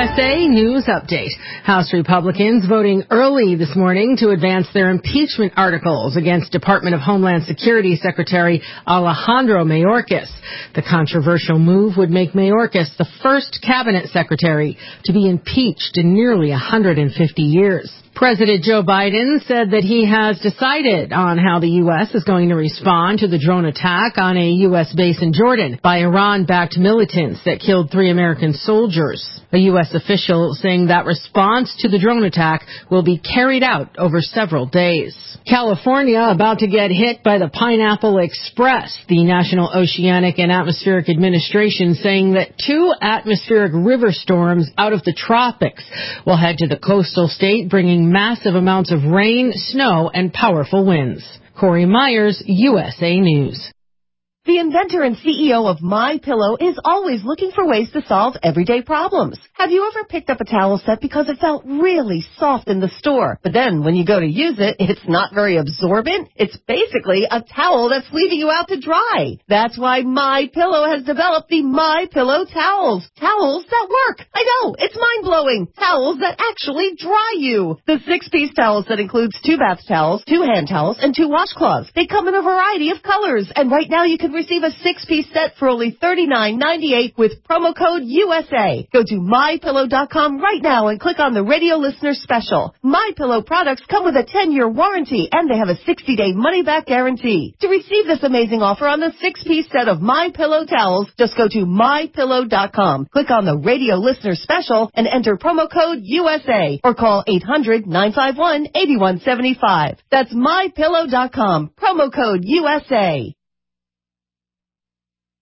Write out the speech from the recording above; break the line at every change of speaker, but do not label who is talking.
USA News Update. House Republicans voting early this morning to advance their impeachment articles against Department of Homeland Security Secretary Alejandro Mayorkas. The controversial move would make Mayorkas the first cabinet secretary to be impeached in nearly 150 years. President Joe Biden said that he has decided on how the U.S. is going to respond to the drone attack on a U.S. base in Jordan by Iran-backed militants that killed 3 American soldiers. A U.S. official saying that response to the drone attack will be carried out over several days. California about to get hit by the Pineapple Express. The National Oceanic and Atmospheric Administration saying that 2 atmospheric river storms out of the tropics will head to the coastal state, bringing massive amounts of rain, snow, and powerful winds. Corey Myers, USA News.
The inventor and CEO of MyPillow is always looking for ways to solve everyday problems. Have you ever picked up a towel set because it felt really soft in the store, but then when you go to use it, it's not very absorbent? It's basically a towel that's leaving you out to dry. That's why MyPillow has developed the MyPillow towels. Towels that work. I know, it's mind-blowing. Towels that actually dry you. The 6-piece towel set includes 2 bath towels, 2 hand towels, and 2 washcloths. They come in a variety of colors, and right now you can receive a 6-piece set for only $39.98 with promo code USA. Go to MyPillow.com right now and click on the radio listener special. MyPillow products come with a 10-year warranty and they have a 60-day money-back guarantee. To receive this amazing offer on the 6-piece set of MyPillow towels, just go to MyPillow.com. Click on the radio listener special and enter promo code USA or call 800-951-8175. That's MyPillow.com. Promo code USA.